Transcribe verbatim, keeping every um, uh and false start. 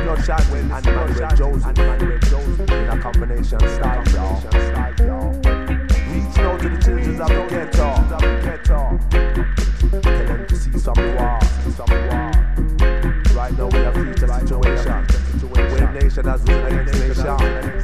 bloodshot and Emmanuel Joseph in a combination style, y'all. Reaching out to the children of the ghetto, tell them to see some war. Right now we have future situation. Wave Nation has risen against nation.